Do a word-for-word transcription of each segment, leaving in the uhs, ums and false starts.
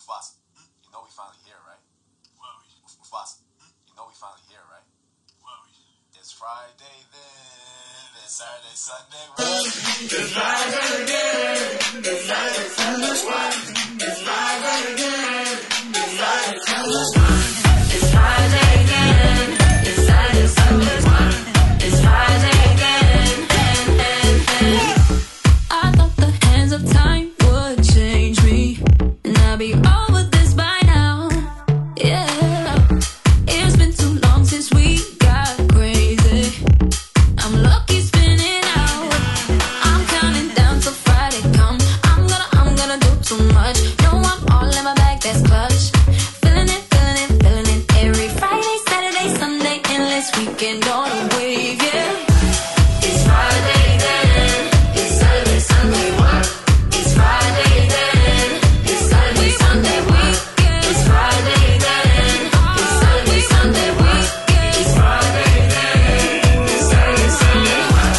Mufasa, you know we finally here, right? Mufasa, you know we finally here, right? It's Friday then, it's Saturday, Sunday, right? It's Friday again, it's Friday, Sunday, it's Friday again, it's Friday, Sunday, it's Friday again, it's Saturday, Sunday, it's Friday again, and, and, and. I thought the hands of time would change me, and I'll be over this by now, yeah. It's been too long since we got crazy. I'm lucky spinning out. I'm counting down till Friday come. I'm gonna, I'm gonna do too much. No, I'm all in my bag, that's clutch. Feeling it, feeling it, feeling it. Every Friday, Saturday, Sunday, endless weekend on a wave, yeah. It's Friday then. It's Saturday, Sunday, what? It's Friday then. It's Saturday, Sunday, what? It's Friday then. It's Saturday, Sunday, what? It's Friday then. It's Saturday, Sunday, what?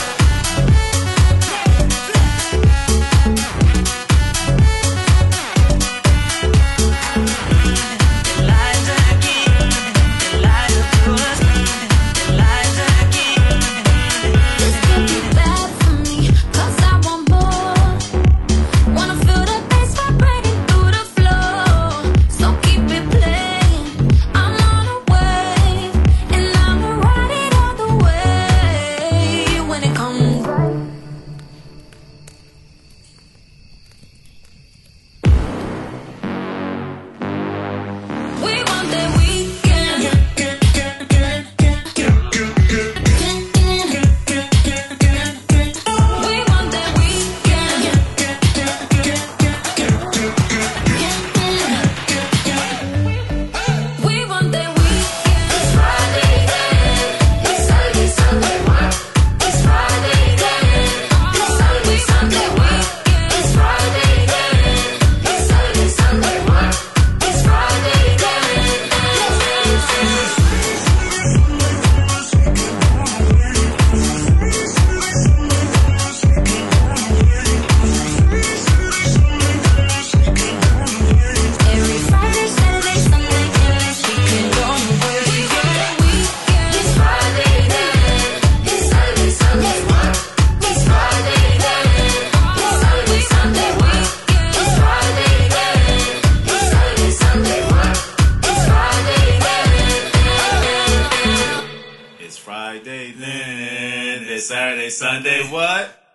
Elijah again, Elijah to us, Elijah again. This could be bad for me, 'cause I want more. Wanna feel the bass vibrating through the floor. So keep it playing. I'm on a wave, and I'ma ride it all the way. When it comes right. We want that weekend. We want that weekend. We want that weekend. It's Friday then. It's Saturday, Sunday, what? It's Friday then. It's Saturday, Sunday, what? It's Friday then. It's Saturday, Sunday, what? It's Friday then. Every Friday, Saturday, Sunday, endless weekend on the way. It's Friday then. It's Saturday, Sunday, what? It's Friday then. It's Saturday, Sunday, what? It's Friday then. It's Saturday, Sunday, what? It's Friday then. It's Friday then, it's Saturday, Sunday, what?